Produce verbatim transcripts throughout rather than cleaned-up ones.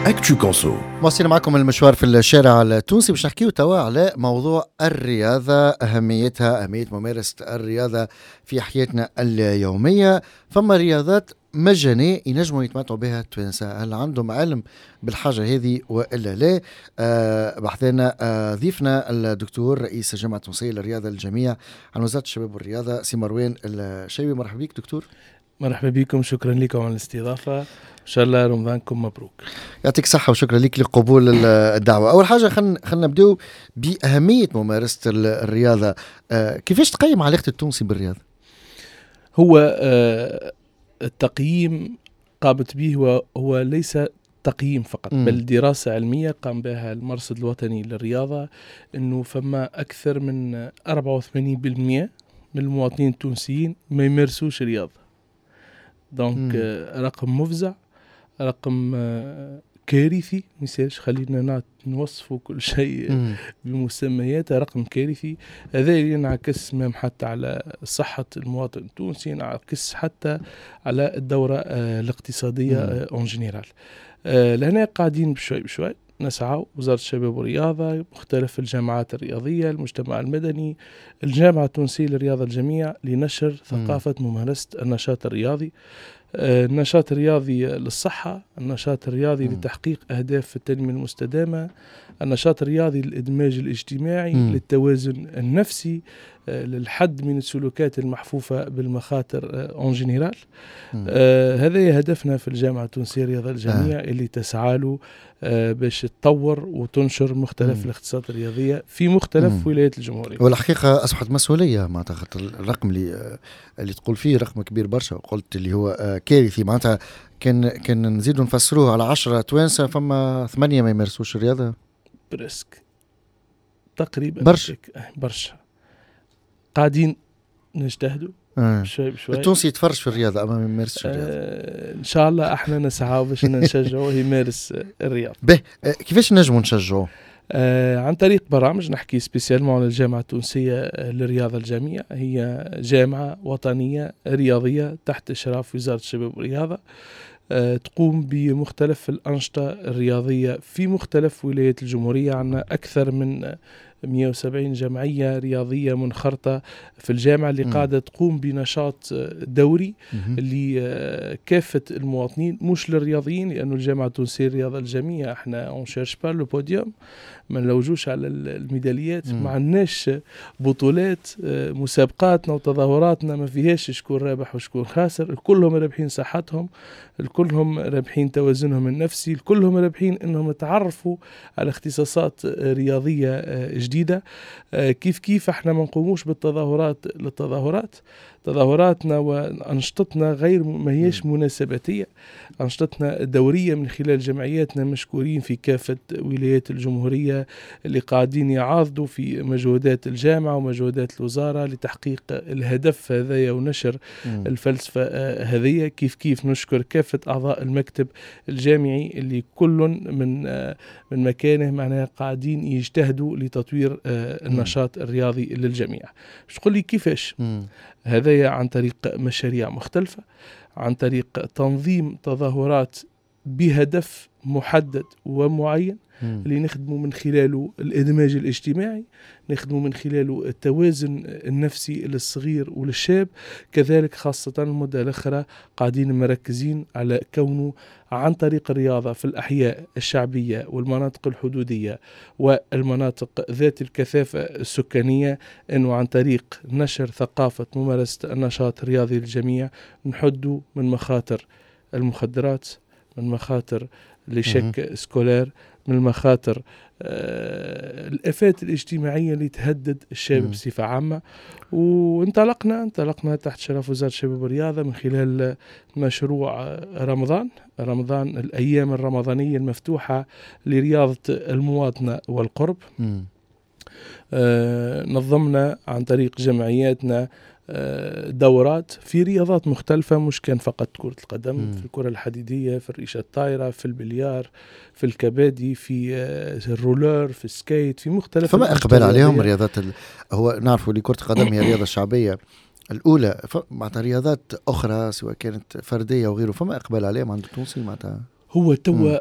أكتو كونسو. واصلين معكم المشوار في الشارع التونسي باش نحكيو توا على موضوع الرياضة، أهميتها، أهمية ممارسة الرياضة في حياتنا اليومية. فما رياضات مجانية ينجموا يتمتعوا بها التوانسة، هل عندهم علم بالحاجة هذه وإلا لا؟ آه بحثنا آه ضيفنا الدكتور رئيس الجامعة التونسية للرياضة للجميع عن وزارة الشباب والرياضة سي مروان الشيبي. مرحبا بك دكتور. مرحبا بكم، شكرا لكم على الاستضافة، إن شاء الله رمضانكم مبروك. يعطيك صحة وشكرا لك لقبول الدعوة. أول حاجة خلينا خلينا نبدأ بأهمية ممارسة الرياضة. آه كيفاش تقيم علاقة التونسي بالرياضة؟ هو آه التقييم قامت به هو, هو ليس تقييم فقط، م. بل دراسة علمية قام بها المرصد الوطني للرياضة، أنه فما أكثر من أربعة وثمانين بالمئة من المواطنين التونسيين ما يمارسوش رياضة. دونك آه رقم مفزع، رقم آه كارثي، ميسالش خلينا نوصفوا كل شيء بمسمياته، رقم كارثي. هذا ينعكس مهم حتى على صحة المواطن التونسي، ينعكس حتى على الدورة آه الاقتصادية اون جينيرال. آه لهنا قاعدين بشوي بشوي نسعى وزارة الشباب والرياضة، مختلف الجامعات الرياضية، المجتمع المدني، الجامعة التونسية للرياضة الجميع، لنشر ثقافة ممارسة النشاط الرياضي. آه النشاط الرياضي للصحة، النشاط الرياضي م. لتحقيق أهداف التنمية المستدامة، النشاط الرياضي للإدماج الاجتماعي، م. للتوازن النفسي، آه للحد من السلوكات المحفوفة بالمخاطر اون جينيرال. آه هذا هدفنا في الجامعة التونسية للرياضة الجميع، آه. اللي تسعى له آه باش تطور وتنشر مختلف م. الاختصاصات الرياضية في مختلف م. ولايات الجمهورية. والحقيقة أصبحت مسؤولية، معناتها الرقم اللي اللي تقول فيه رقم كبير برشا، وقلت اللي هو آه كارثي. معناتها كان كان نزيدوا نفسروه على عشرة توانسة فما ثمانية ما يمارسوش الرياضة برسك تقريبا برشا برشا. قاعدين نجتهدوا آه. بشوي بشوي. التونسي يتفرج في الرياضة أما ما يمارسش الرياضة. آه إن شاء الله احنا نسعى باش نشجعوه يمارس الرياضة. به آه كيفاش نجموا نشجعوه؟ آه عن طريق برامج نحكي سبيسيالمون على الجامعة التونسية للرياضة الجميع. هي جامعة وطنية رياضية تحت إشراف وزارة الشباب والرياضة، أه تقوم بمختلف الأنشطة الرياضية في مختلف ولايات الجمهورية. عنا أكثر من مئة وسبعين جمعية رياضية منخرطة في الجامعة اللي م. قاعدة تقوم بنشاط دوري لكافة المواطنين، مش للرياضيين، لأنه الجامعة التونسية للرياضة الجميع احنا اون شيرش با لو بوديوم، ما نلوجوش على الميداليات، ما عندناش بطولات، مسابقاتنا وتظاهراتنا ما فيهاش شكون رابح وشكون خاسر، كلهم رابحين صحتهم، كلهم رابحين توازنهم النفسي، كلهم رابحين انهم يتعرفوا على اختصاصات رياضية جديدة. كيف كيف احنا ما نقوموش بالتظاهرات للتظاهرات، تظاهراتنا وأنشطتنا غير ما هيش مناسباتية، أنشطتنا دورية من خلال جمعياتنا مشكورين في كافة ولايات الجمهورية اللي قاعدين يعاضدوا في مجهودات الجامعة ومجهودات الوزارة لتحقيق الهدف هذايا ونشر م. الفلسفة هذية. كيف كيف نشكر كافة أعضاء المكتب الجامعي اللي كل من من مكانه معناها قاعدين يجتهدوا لتطوير النشاط الرياضي للجميع. مش تقول لي كيفاش؟ م. هذا عن طريق مشاريع مختلفة، عن طريق تنظيم تظاهرات بهدف محدد ومعين م. اللي نخدموا من خلاله الإدماج الاجتماعي، نخدموا من خلاله التوازن النفسي للصغير وللشاب، كذلك خاصة المدة الأخرى قاعدين مركزين على كونه عن طريق الرياضة في الأحياء الشعبية والمناطق الحدودية والمناطق ذات الكثافة السكانية، أنه عن طريق نشر ثقافة ممارسة النشاط الرياضي للجميع نحدوا من مخاطر المخدرات، من مخاطر لشك سكولير، من المخاطر آه الآفات الاجتماعية اللي تهدد الشباب م. بصفة عامة. وانطلقنا انطلقنا تحت شرف وزارة الشباب والرياضة من خلال مشروع رمضان رمضان الأيام الرمضانية المفتوحة لرياضة المواطنة والقرب. آه نظمنا عن طريق جمعياتنا دورات في رياضات مختلفة، مش كان فقط كرة القدم، مم. في الكرة الحديدية، في الريشة الطايرة، في البليار، في الكبادي، في الرولر، في السكيت، في مختلف. فما إقبال عليهم رياضات ال... هو نعرفوا لي كرة القدم هي رياضة شعبية الأولى، معناتها رياضات أخرى سواء كانت فردية وغيره فما إقبال عليهم عند التونسي معناتها. هو توا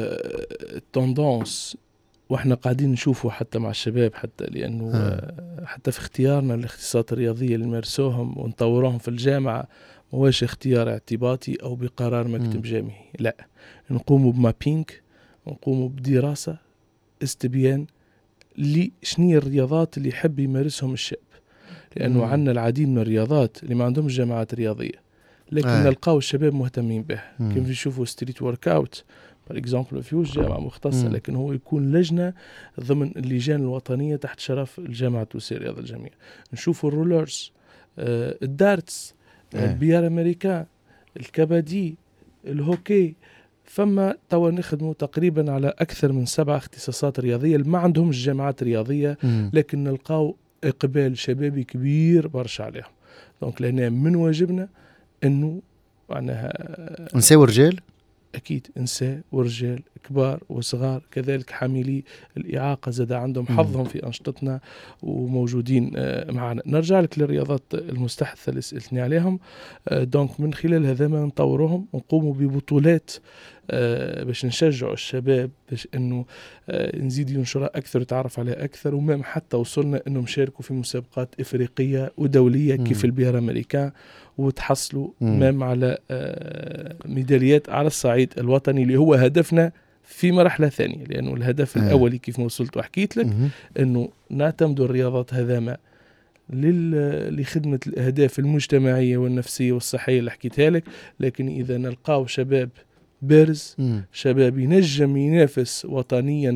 التوندونس واحنا قاعدين نشوفه حتى مع الشباب، حتى لانه آه. حتى في اختيارنا الاختصاصات الرياضيه اللي نمارسوهم ونطوروهم في الجامعه مواش اختيار اعتباطي او بقرار مكتب م. جامعي، لا، نقوموا بمابينج، نقوموا بدراسه استبيان لشنية الرياضات اللي يحب يمارسهم الشاب، لانه عندنا العديد من الرياضات اللي ما عندهمش جامعات رياضيه لكن آه. نلقاو الشباب مهتمين به. كيف يشوفوا ستريت ورك اوت بار اكزامبل، ما فيهوش جامعه مختصه مم. لكن هو يكون لجنه ضمن اللجان الوطنيه تحت شرف الجامعه التونسيه للرياضه الجميع. نشوفوا الرولرز، آه الدارتس، آه. البيار امريكان، الكبادي، الهوكي. فما توا نخدموا تقريبا على اكثر من سبع اختصاصات رياضيه اللي ما عندهم جامعات رياضيه مم. لكن نلقاو اقبال شبابي كبير برشا عليهم. دونك لهنا من واجبنا انه معناها نساء ورجال، اكيد نساء ورجال كبار وصغار، كذلك حاملي الاعاقه زاد عندهم حظهم في انشطتنا وموجودين معنا. نرجع لك للرياضات المستحدثه اللي سالتني عليهم. دونك من خلال هذا ما نطورهم ونقوموا ببطولات باش نشجعوا الشباب باش انه نزيد ينشرها اكثر ويتعرف عليها اكثر، ومام حتى وصلنا انه مشاركوا في مسابقات افريقيه ودوليه م. كيف البيار امريكان، وتحصلوا مام على ميداليات على الصعيد الوطني اللي هو هدفنا في مرحله ثانيه. لانه الهدف آه. الاولي كيف ما وصلت وحكيت لك م. انه نعتمد الرياضات هذاما لخدمه الاهداف المجتمعيه والنفسيه والصحيه اللي حكيتها لك، لكن اذا نلقاو شباب بارز، مم. شباب ينجم ينافس وطنيا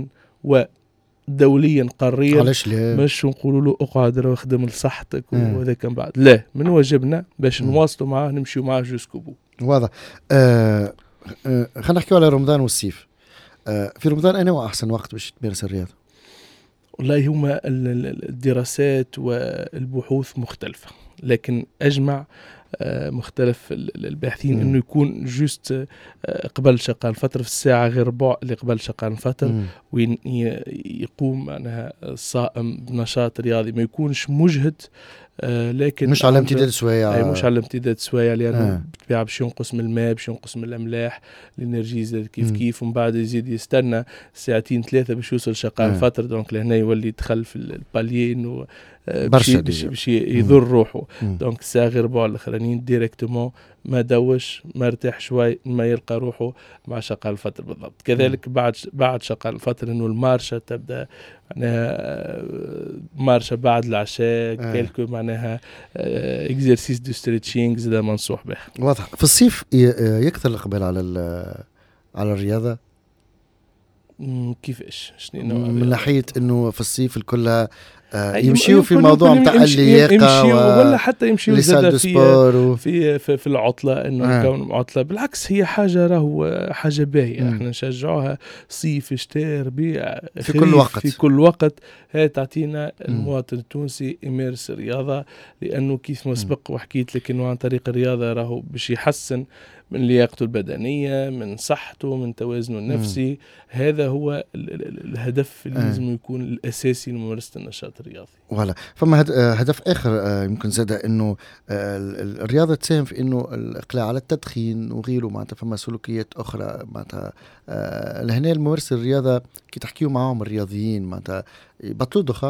ودوليا قاريا، مش نقولوا له اقعد واخدم لصحتك وهذا كان بعد، لا، من واجبنا باش نواصلوا معاه نمشيوا معاه جوسكو بو. واضح. آه آه خلينا نحكي على رمضان والصيف. آه في رمضان أنا وأحسن وقت باش تمارس الرياضة؟ والله هما الدراسات والبحوث مختلفة، لكن أجمع مختلف الباحثين انه يكون جوست قبل شقان فتره في الساعه غير ربع اللي قبل شقان فتره، وين يقوم معناها الصائم بنشاط رياضي ما يكونش مجهد، آه لكن مش على امتداد سوايع، اي مش على امتداد سوايع، لانه آه. بالطبيعه باش ينقص من الماء، باش ينقص من الاملاح، الانرجي زاد كيف مم. كيف، ومن بعد يزيد يستنى ساعتين ثلاثه باش يوصل شقان آه. فتره. دونك لهنا يولي يدخل في الباليين و برشا باش باش يضر روحه. دونك الساعه غير ربع الاخرانيين ديريكتومون ما دوش ما ارتاح شوي ما يلقى روحه مع شقال الفتره بالضبط. كذلك مم. بعد بعد شقال الفتره انه المارشه تبدا معناها مارشه بعد العشاء آه. كلكو معناها اكزرسيس دو ستريتشينغ زاد منصوح به. واضح. في الصيف يكثر الاقبال على على الرياضه كيفاش؟ شنو من ناحيه انه في الصيف الكلها آه يمشيوا في موضوع نتاع اللياقه و... ولا حتى يمشيوا زاد في و... في, في في العطله انه آه. كون عطله. بالعكس هي حاجه راهو حاجه باهيه، احنا نشجعوها صيف شتاء ربيع في كل وقت في كل وقت. هي تعطينا المواطن التونسي يمارس الرياضه، لانه كيف ما سبق وحكيت لك انه عن طريق الرياضه راهو باش يحسن من لياقته البدنية، من صحته، من توازنه النفسي. مم. هذا هو الهدف اللي لازم آه. يكون الأساسي لممارسة النشاط الرياضي. ولا فما هدف آخر يمكن زاد إنه الرياضة تساهم في إنه الإقلاع على التدخين وغيره، معناتها فما سلوكيات أخرى معناتها لهنا الممارسة الرياضة كي تحكيوا معهم الرياضيين معناتها يبطلوا الدخان.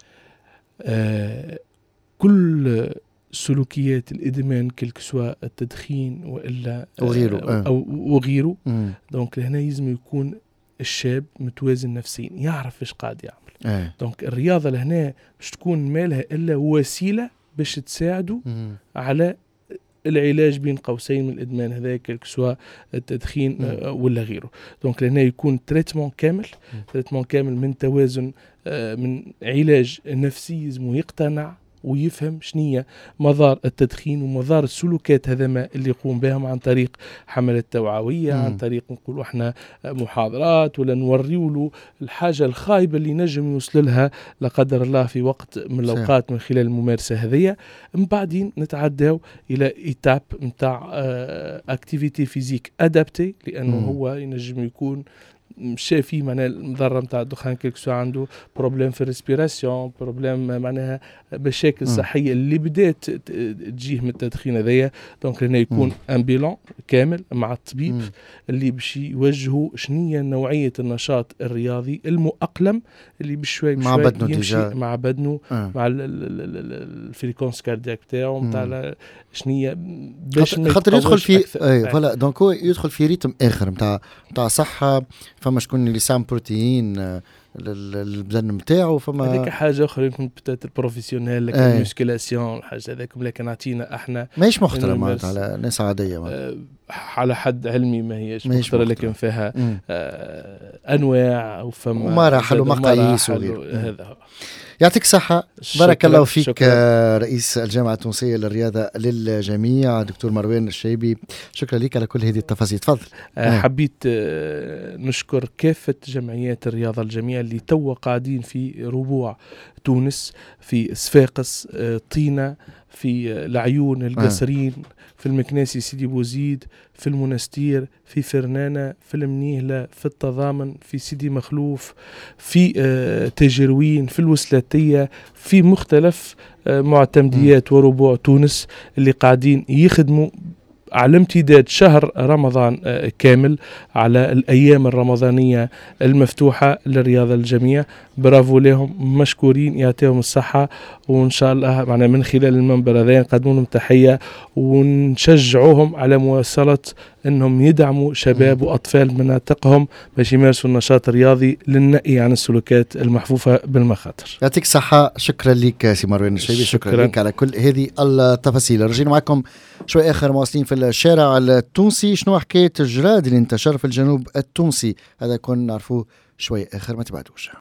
آه كل سلوكيات الإدمان كلك سواء التدخين وإلا وغيره أو, أو وغيره. دونك لهنا يلزم يكون الشاب متوازن نفسيا، يعرف إيش قاعد يعمل. آه. دونك الرياضة لهنا مش تكون مالها إلا وسيلة باش تساعده مم. على العلاج بين قوسين من الإدمان هذا كلك سواء التدخين مم. ولا غيره. دونك لهنا يكون تريتمون كامل، تريتمون كامل من توازن، من علاج نفسي يلزم يقتنع ويفهم شنية مضار التدخين ومضار السلوكات هذا ما اللي يقوم بهم عن طريق حملة توعوية، عن طريق نقول احنا محاضرات، ولا نوريو له الحاجة الخايبة اللي نجم يوصل لها لا قدر الله في وقت من الأوقات من خلال الممارسة هذية. من بعدين نتعداو إلى إيتاب متاع اكتيفيتي فيزيك أدابتي، لأنه مم. هو ينجم يكون شافي معناها المضره نتاع الدخان كيكسو عنده بروبليم في الريسبيراسيون، بروبليم معناها مشاكل صحيه اللي بدات تجيه من التدخين هذايا. دونك هنا يكون ان بيلون كامل مع الطبيب مم. اللي باش يوجهوا شنية نوعيه النشاط الرياضي المؤقلم اللي بشوي مع بدنه يمشي ديجا. مع بدنه آه. مع الفريكونس كاردياك تاعو نتاع شنية باش خاطر يدخل في اي فوالا. دونك هو يدخل في ريتم اخر نتاع نتاع صحه. فما شكون اللي سام بروتين البدن نتاعو، فما هذيك حاجه اخرى يمكن بتات البروفيسيونيل لك الميسكيلاسيون الحاجه هذاكم، لكن عطينا احنا ماهيش محترمه على ناس عاديه آه على حد علمي ما هيش محترمه، لكن فيها آه انواع وفما ومراحل ومقاييس هذا. يعطيك صحة، بارك الله فيك. شكرا. رئيس الجامعة التونسية للرياضة للجميع دكتور مروان الشيبي، شكرا لك على كل هذه التفاصيل. تفضل. آه حبيت آه نشكر كافة جمعيات الرياضة الجميع اللي توا قاعدين في ربوع تونس، في صفاقس، آه طينة، في العيون، القصرين، في المكناسي سيدي بوزيد، في المنستير، في فرنانة، في المنيهلة، في التضامن، في سيدي مخلوف، في آه تجروين، في الوسلاتية، في مختلف آه معتمديات وربوع تونس اللي قاعدين يخدموا على امتداد شهر رمضان كامل على الأيام الرمضانية المفتوحة للرياضة الجميع. برافو لهم، مشكورين، يعطيهم الصحة، وإن شاء الله معنا من خلال المنبر هذا نقدم لهم تحية ونشجعوهم على مواصلة أنهم يدعموا شباب وأطفال مناطقهم باش يمارسوا النشاط الرياضي للنقي عن السلوكات المحفوفة بالمخاطر. يعطيك الصحة. شكرا لك سي مروان الشيبي، شكرا, شكرا لك على كل هذه التفاصيل. رجعنا معكم شوي آخر مواصلين في الشارع التونسي. شنو حكاية الجراد اللي انتشر في الجنوب التونسي؟ هذا كنا نعرفوه شوي آخر، ما تبعدوش.